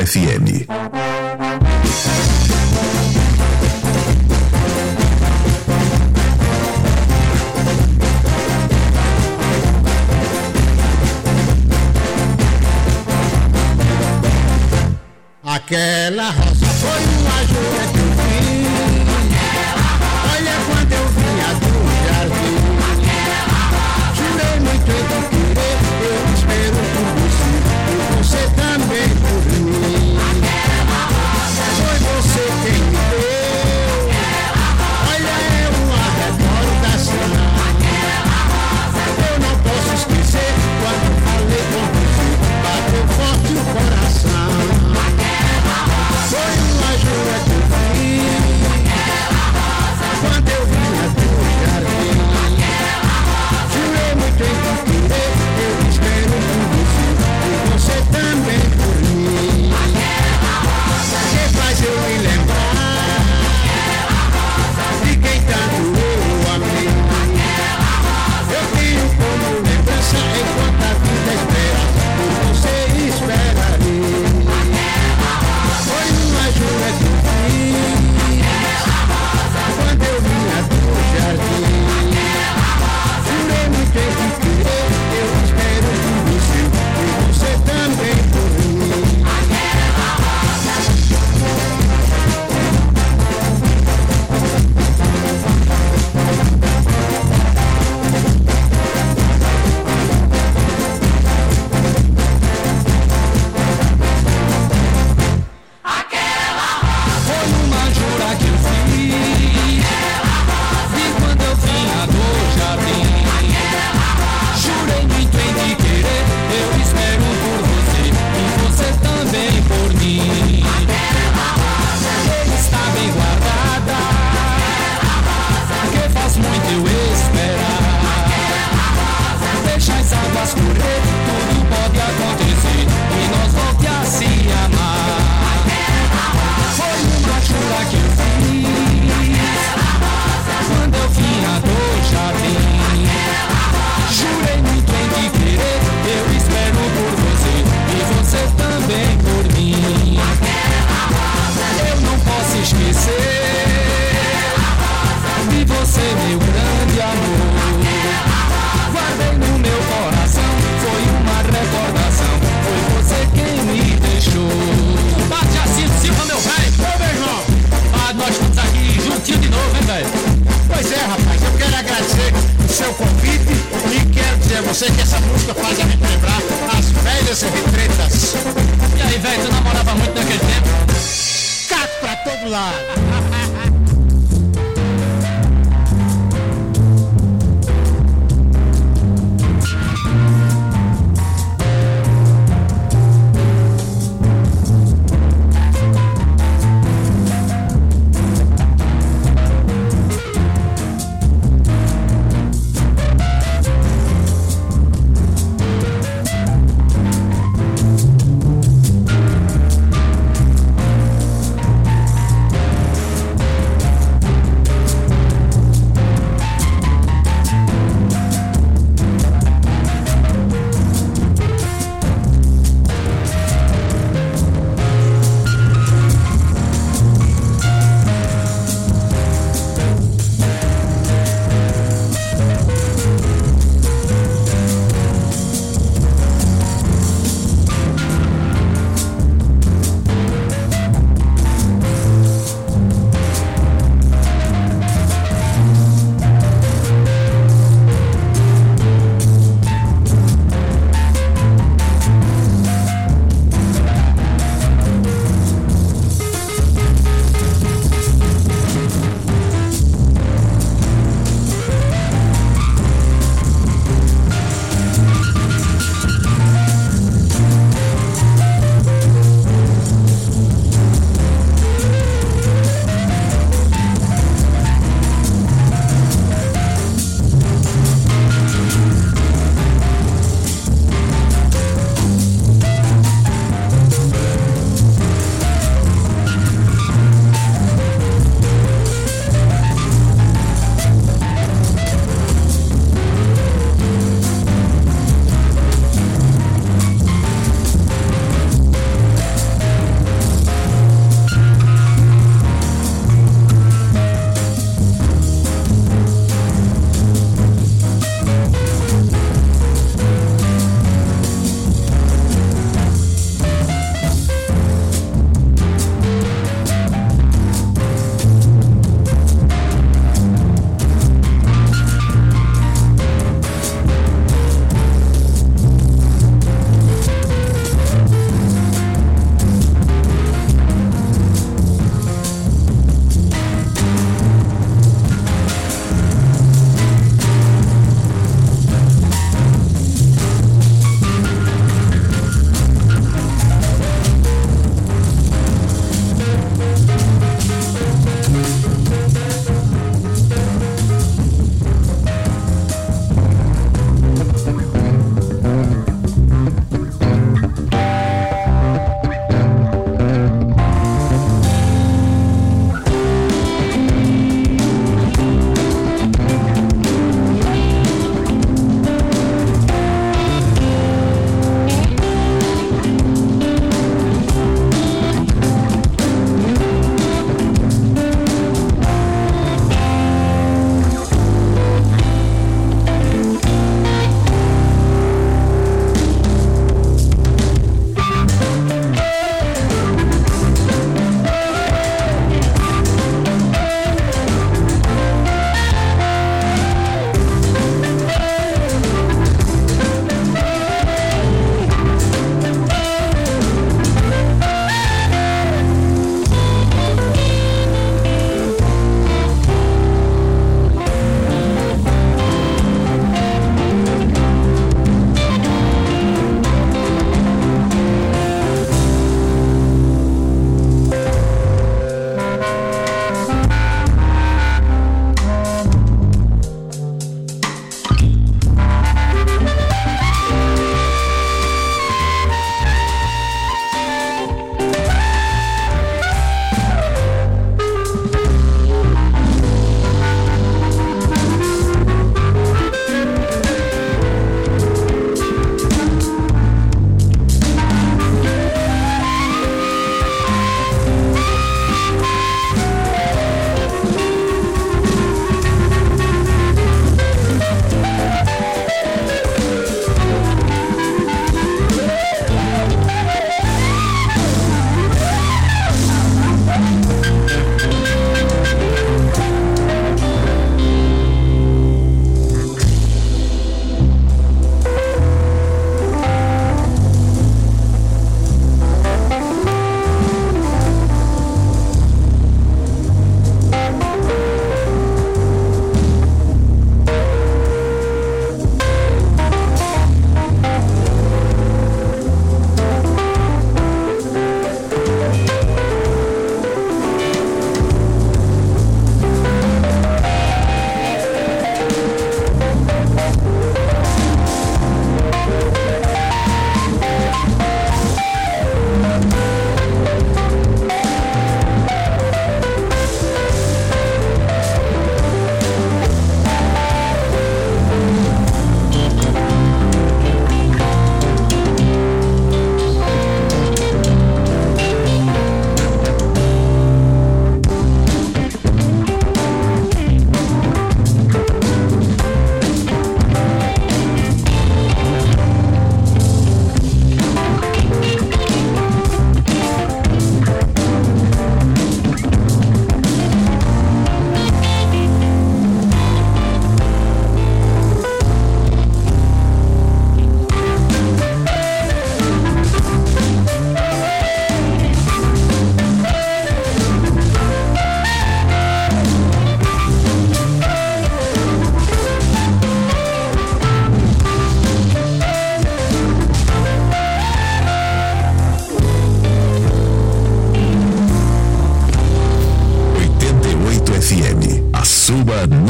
FM. Aquela roça foi uma jura que eu fiz. Olha quando eu vinha do jardim. Jurei muito em te querer, eu espero por você, e você também por mim. Foi você quem me deu. Olha, é uma recordação. Eu não posso esquecer quando falei com você, bateu forte o coração. Foi uma jura que eu fiz quando eu vinha do jardim. Jurei muito em te querer, eu espero por você, e você também por mim. Que faz eu me lembrar de quem tanto eu amei. Eu tenho como lembrança enquanto a vida espera, por você esperarei. Foi uma jura que eu fiz quando eu vinha do jardim. Jurei muito em te querer, eu espero por você, e você também por mim. Foi uma jura que eu fiz e quando eu vinha do jardim. Jurei muito em te querer, eu espero por você, e você também por mim. Ela está bem guardada, que faz muito eu esperar. Deixa as águas correr, tudo pode acontecer, e nós voltamos a se amar. Foi uma jura que eu fiz quando eu vinha do jardim. Jurei muito em te querer, eu espero por você, e você também por mim. Eu não posso esquecer de você, meu grande amor. Guardei no meu coração, foi uma recordação, foi você quem me deixou. Bate assim, Silva, meu velho. Ô, meu irmão. Ah, nós estamos aqui juntinho de novo, hein, velho? Pois é, rapaz, eu quero agradecer o seu convite e quero dizer a você que essa música faz a gente lembrar as velhas retretas. E aí, velho, tu namorava muito naquele tempo? Cato pra todo lado.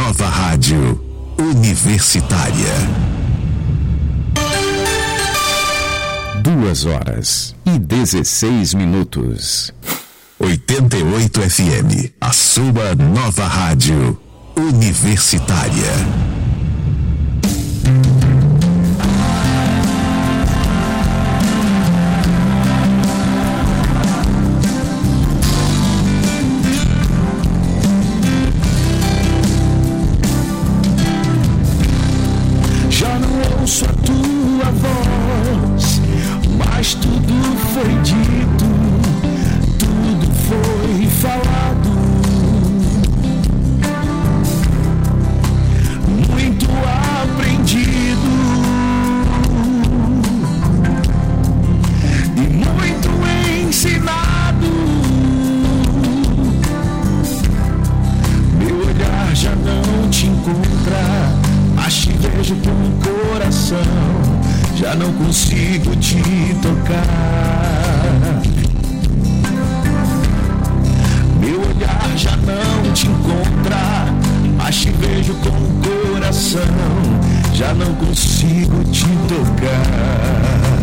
nova rádio universitária. 2h16. 88 FM, a sua nova rádio universitária. Já não ouço a tua voz, mas tudo foi dito, tudo foi falado. Muito aprendido e muito ensinado. Meu olhar já não te encontra, mas te vejo com o coração. Já não consigo te tocar. Meu olhar já não te encontra, mas te vejo com o coração. Já não consigo te tocar.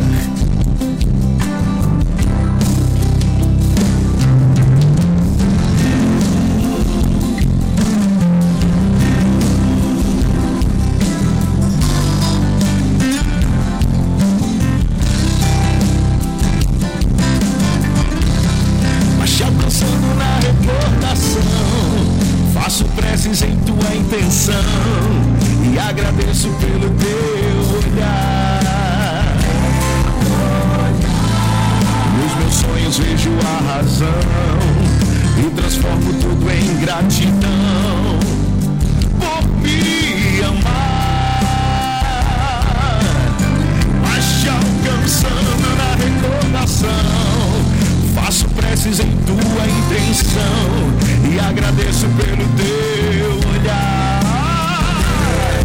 Faço preces em tua intenção e agradeço pelo teu olhar. Nos meus sonhos vejo a razão e transformo tudo em gratidão por me amar. Mas te alcançando na recordação, faço preces em tua intenção e agradeço pelo teu olhar.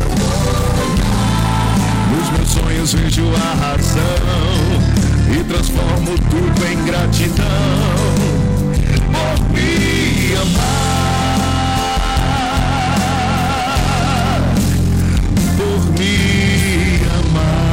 Nos meus sonhos vejo a razão e transformo tudo em gratidão por me amar, por me amar.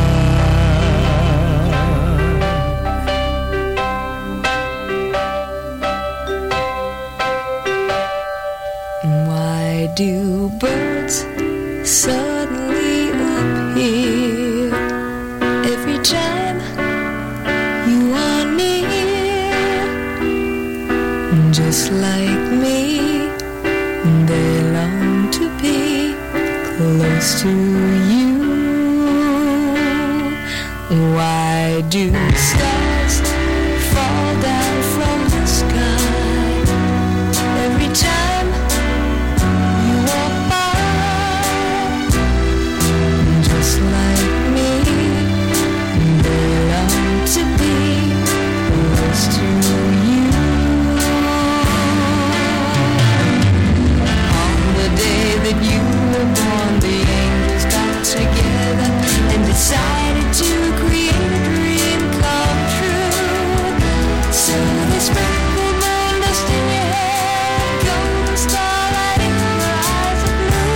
Do birds suddenly appear every time you are near? Just like me, they long to be close to you. Why do stars fall down from the sky every time like me? They long to be close to you. On the day that you were born, the angels got together and decided to create a dream come true. So they sprinkled gold dust in your hair, golden starlight in your eyes of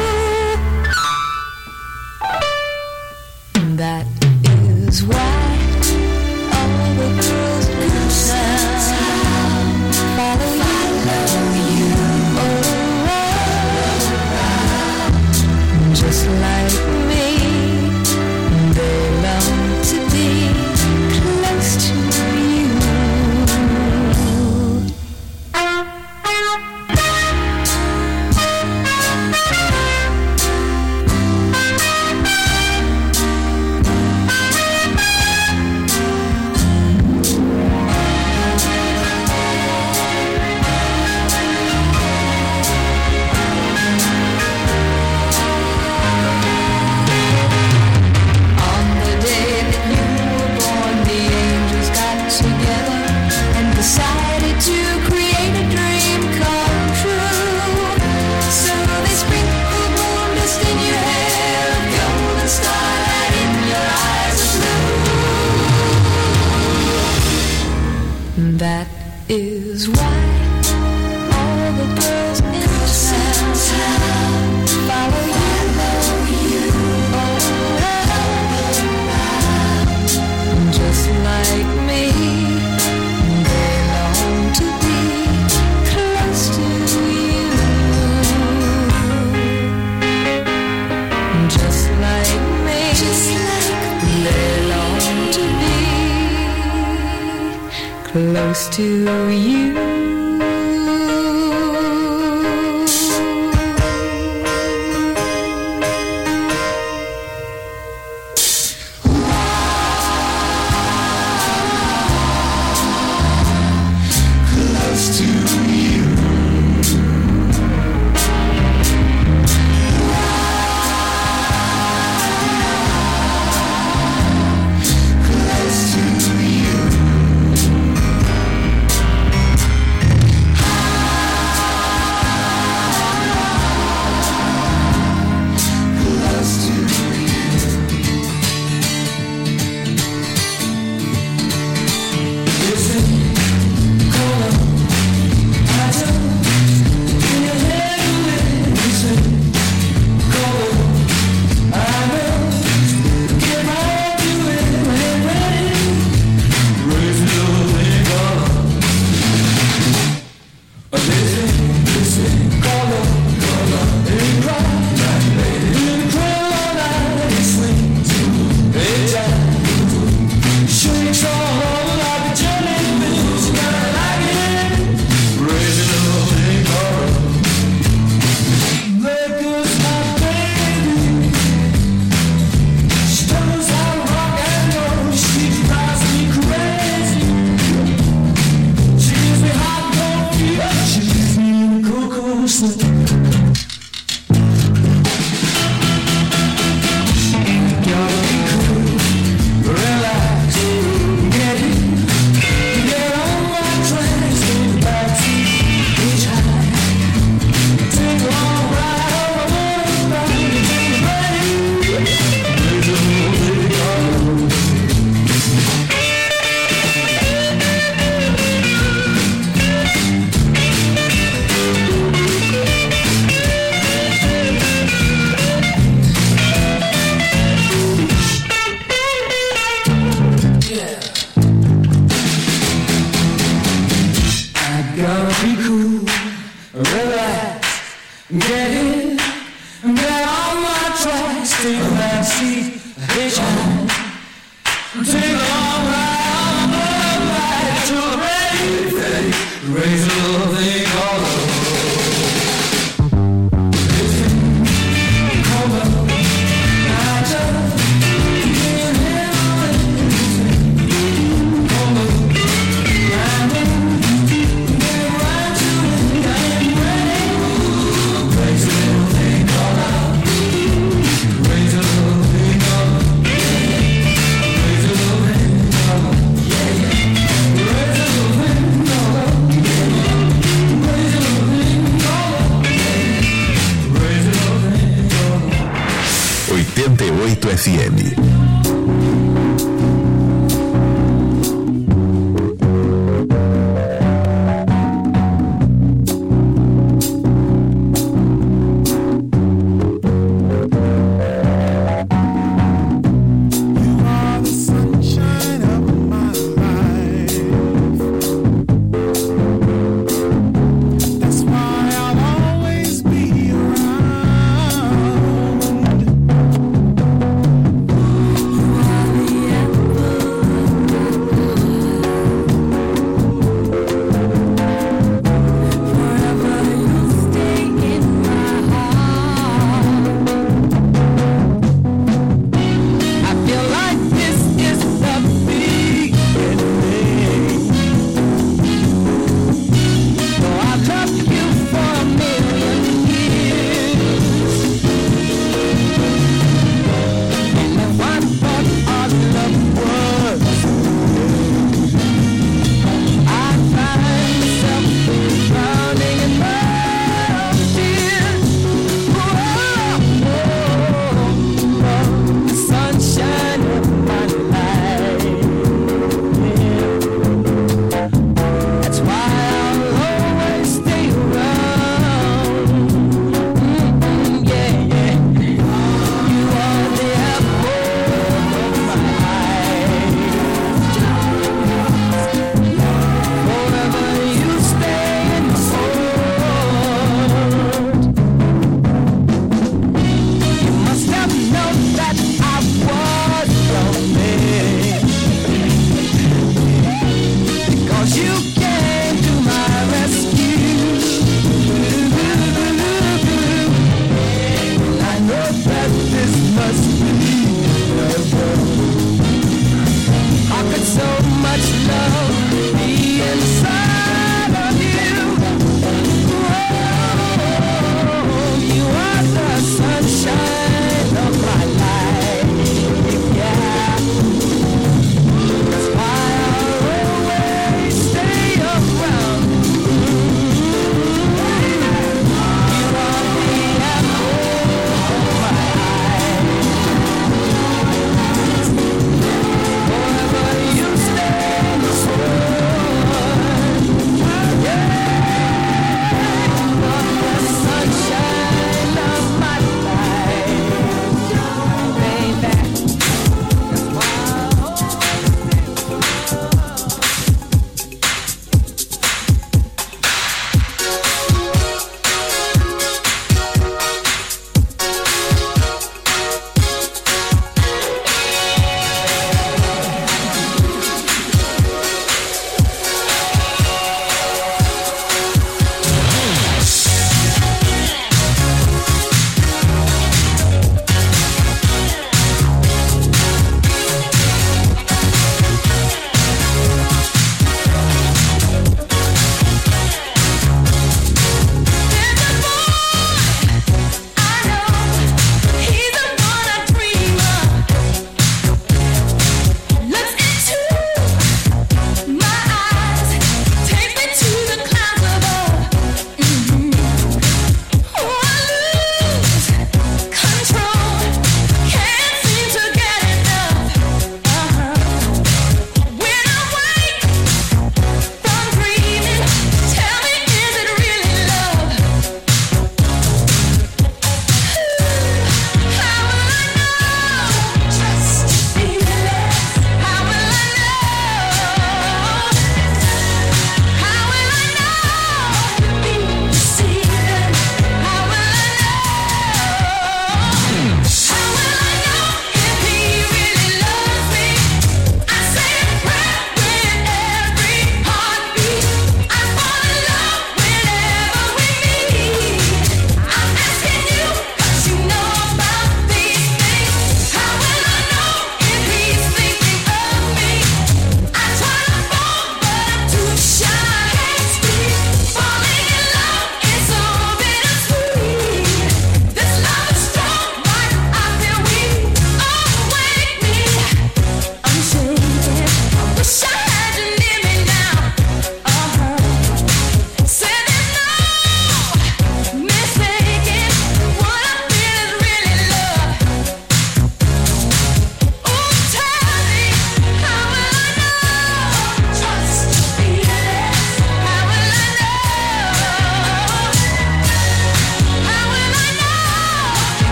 blue. That is why all the girls in town follow you around. Just like me, they long to be close to you. That is why all the girls in town close to you. Crazy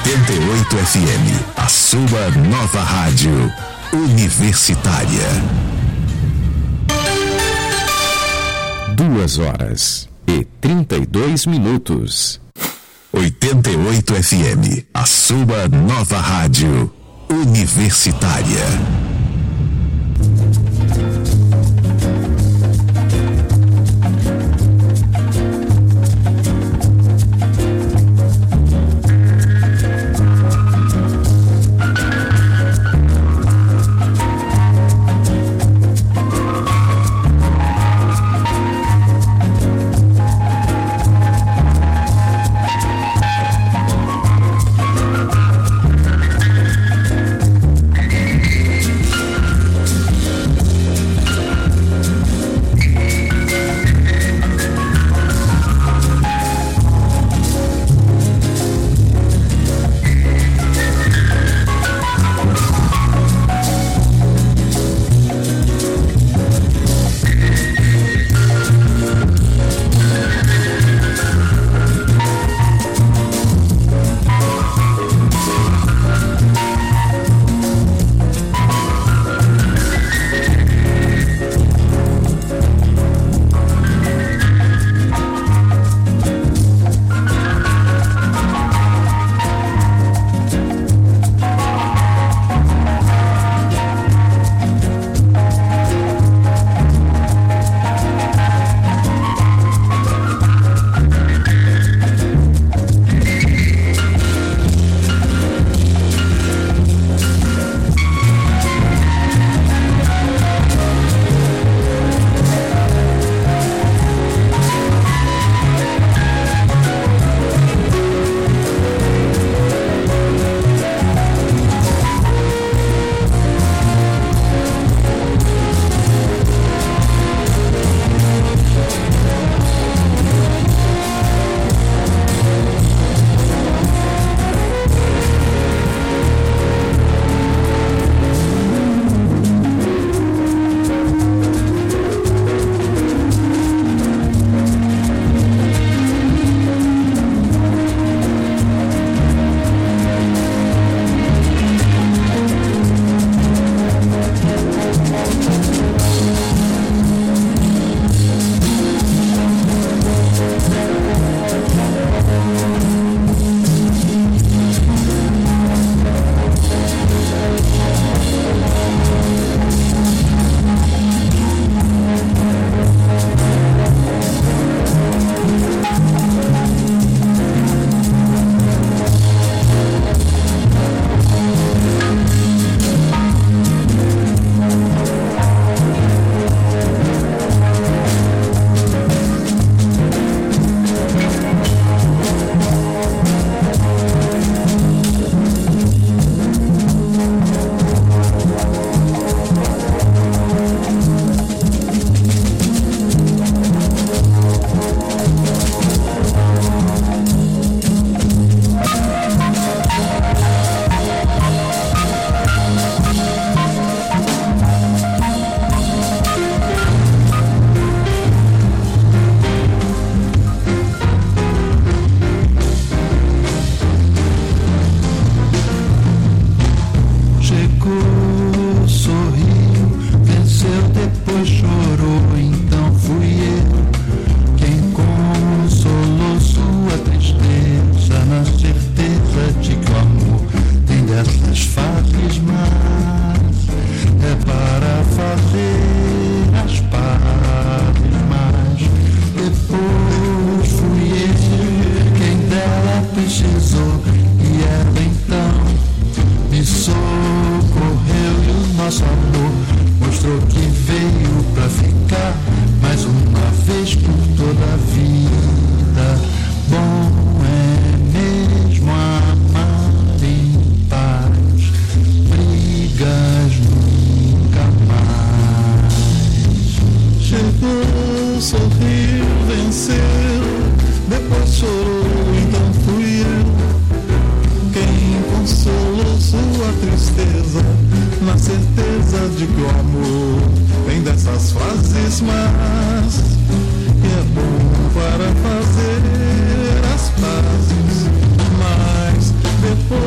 88 FM, a sua nova rádio universitária. 2h32. 88 FM, a sua nova rádio universitária. de que o amor vem dessas fases más, e é bom para fazer as pazes, mas depois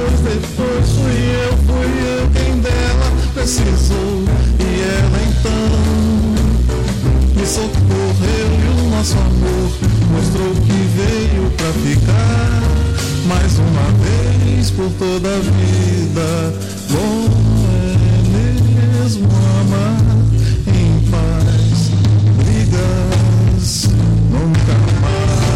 por toda a vida. Como é mesmo amar em paz, brigas nunca mais.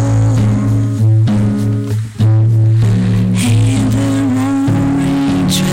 And the moon rain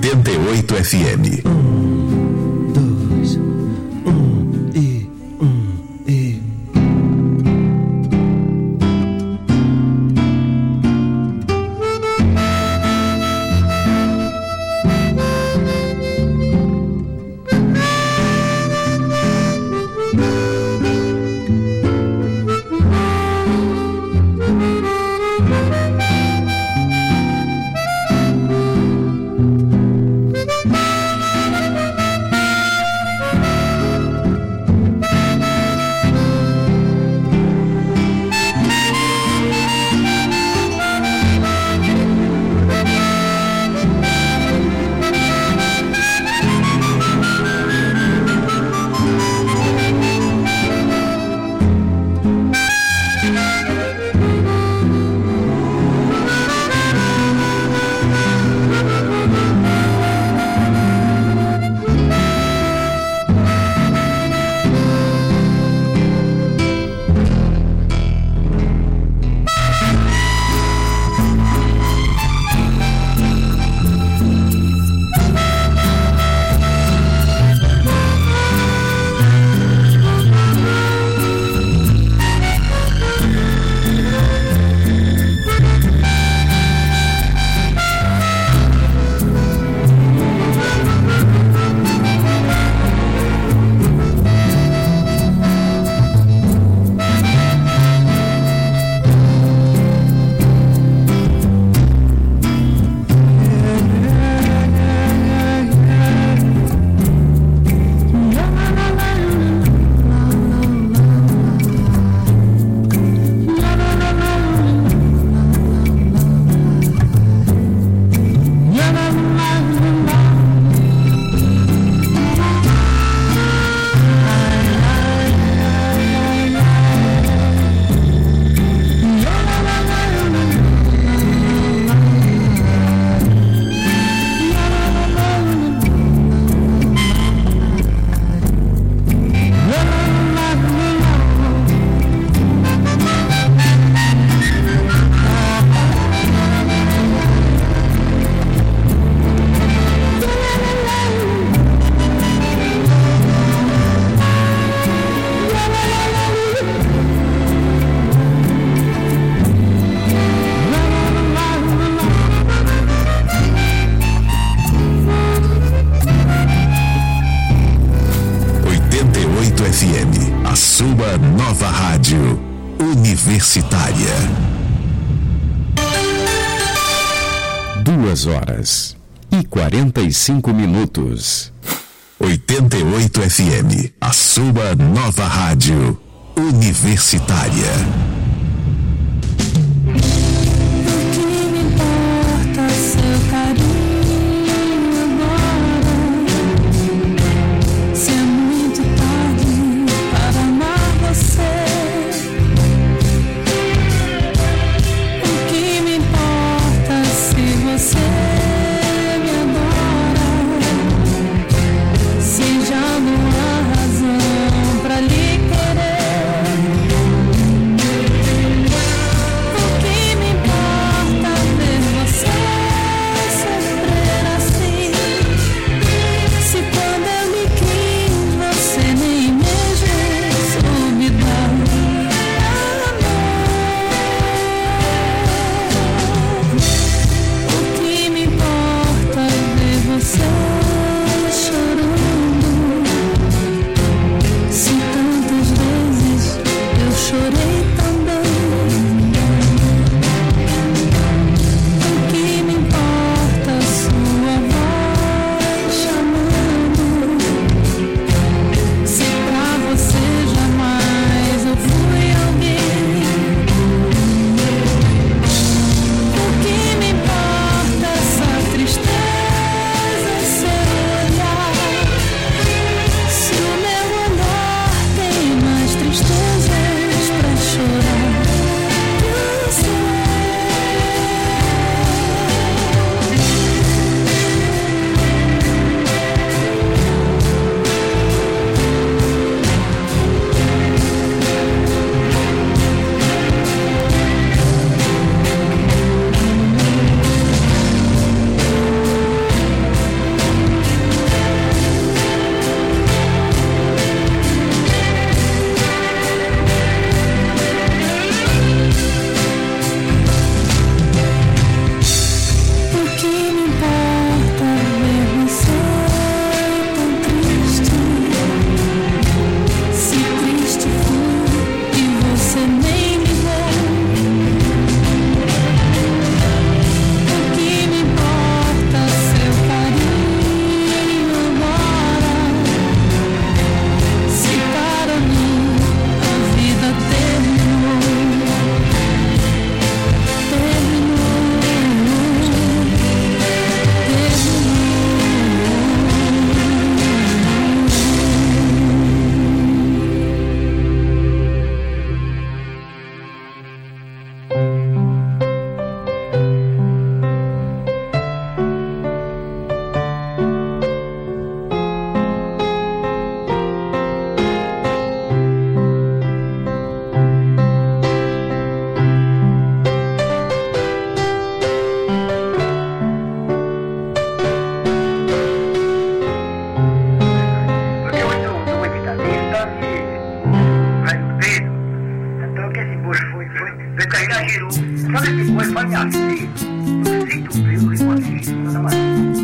88 FM. FM, a sua nova rádio universitária. 2h45. 88 FM, a sua nova rádio universitária. Já não há razão pra lhe querer. falhassi, sei tu prego che quasi sono davanti.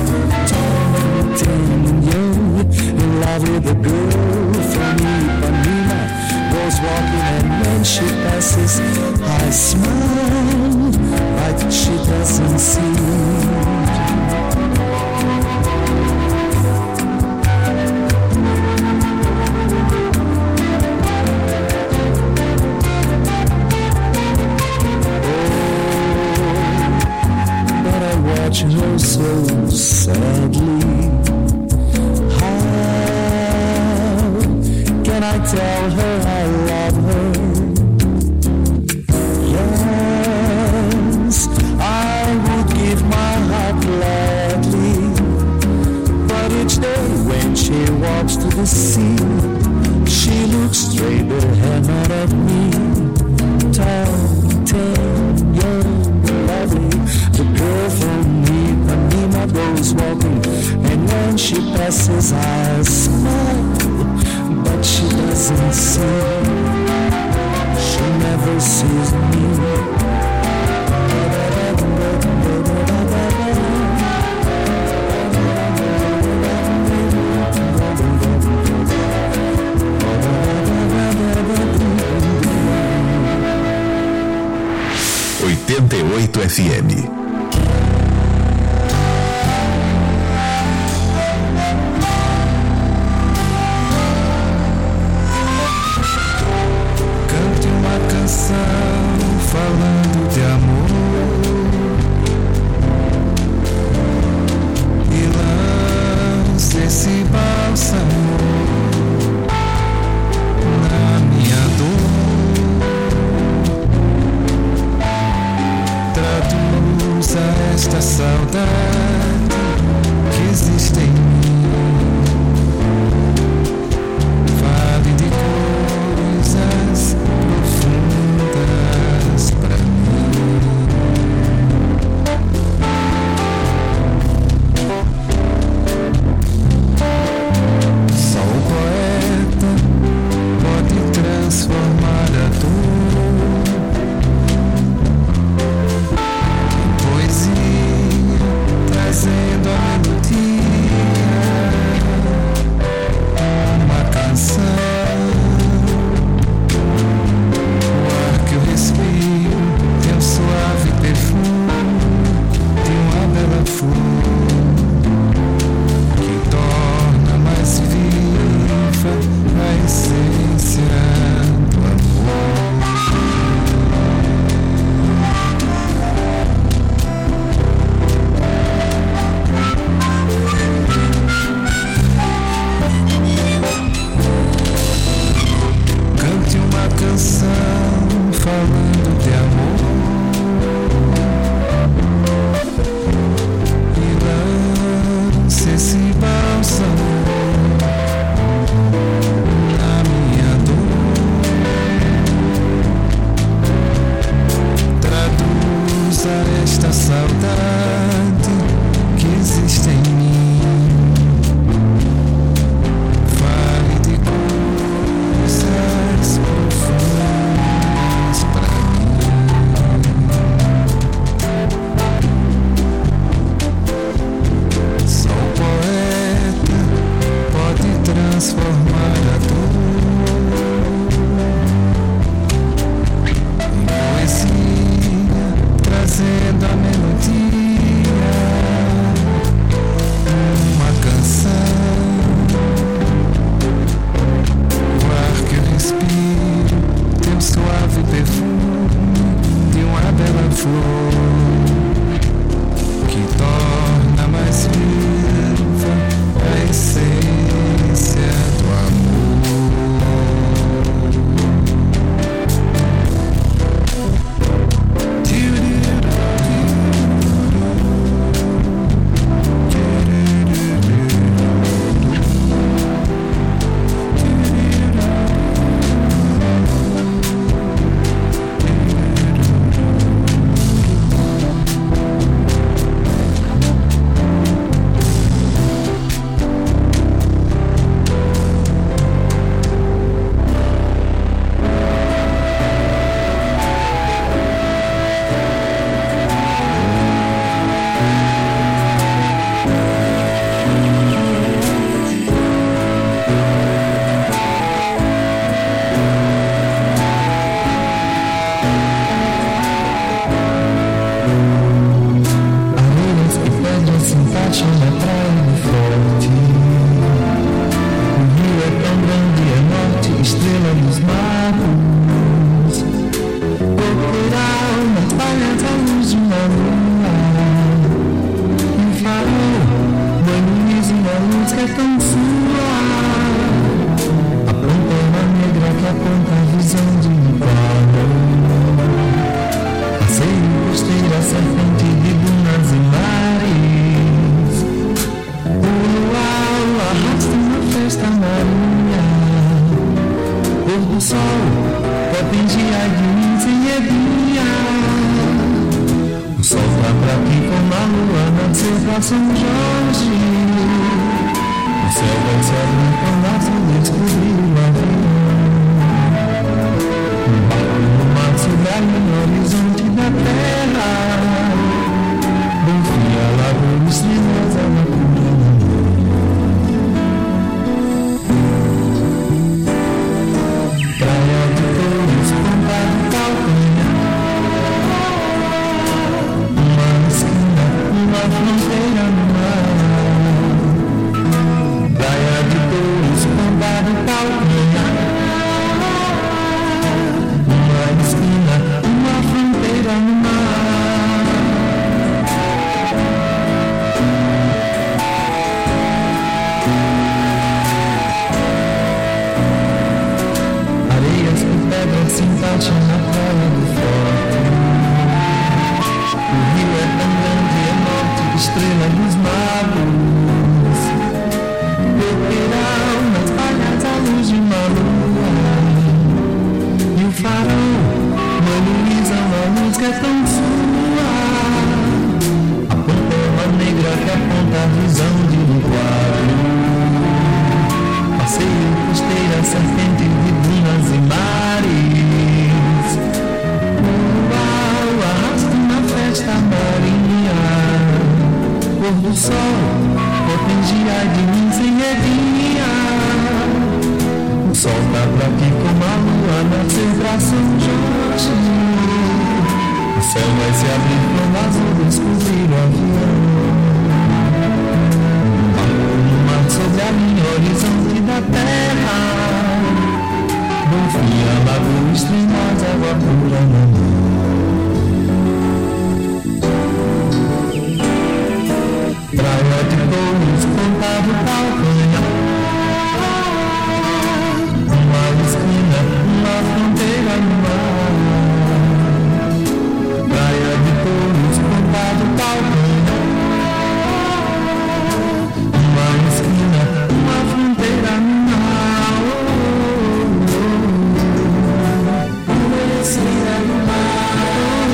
Tall and young and lovely, the girl from Ipanema. when she passes, I smile like she doesn't see. Watch her so sadly. How can I tell her I love her? Yes, I would give my heart gladly, but each day when she walks to the sea, she looks straight ahead, not at me. Tall, tame, young, lovely, the girl from Ipanema goes walking, and when she passes I smile, but she doesn't see. She never sees me. 88 FM. Falando de amor e lance esse bálsamo na minha dor. Traduza esta saudade que existe em mim. Fale de coisas profundas pra mim. Só o poeta pode transformar a dor em poesia, Potengia de mim sem edinha. O sol tá pra aqui como a lua nasceu pra São Jorge. O céu vai se abrir quando a sua descobrir o avião. Um barco no mar sobre ali no horizonte da terra. Bonfim, a lagoa estremosa na cura. Praia de Torres, ponta do calcanhar. Uma esquina, uma fronteira no mar. Praia de Torres, ponta do calcanhar. Uma esquina, uma fronteira no mar. Areias e pedras se encaixam na praia do forte. O rio é tão grande e norte, estrela dos magos. Peteral nas palhas à luz de uma lua. E o farol, uma Luísa, uma luz que é tão sua. A ponta é uma negra que aponta a visão de um quadro. Passeio, costeira, serpente de dunas e mares. Uau, arrasto na festa marinha. Pôr do sol, potengia de mim sem edinha. O sol tá pra aqui como a lua nasceu pra São Jorge. O céu vai se abrir quando azul descobrir o avião. Sobre a linha horizonte da terra. Bonfim, a lagoa extremosa, água pura na mão. Praia de Torres, ponta do calcanhar. Uma esquina, uma fronteira no mar. Praia de Torres, ponta do calcanhar. Uma esquina, uma fronteira no mar. Uma esquina no mar.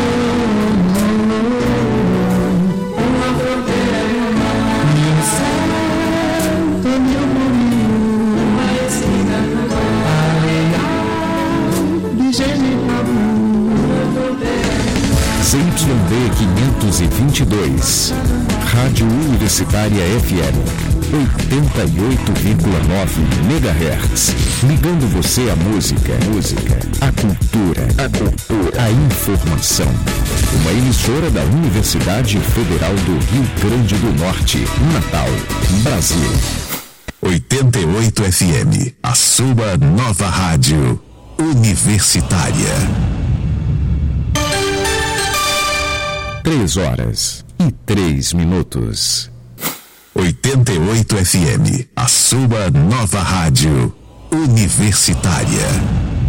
Uma fronteira no mar. E o céu todo meu bonito. Uma esquina no mar. Areia de Genipabu. ZYD 522, Rádio Universitária FM, 88,9 MHz, ligando você à música, à cultura, à informação. Uma emissora da Universidade Federal do Rio Grande do Norte, Natal, Brasil. 88 FM, a sua nova rádio universitária. 3h03. 88 FM, a sua nova rádio universitária.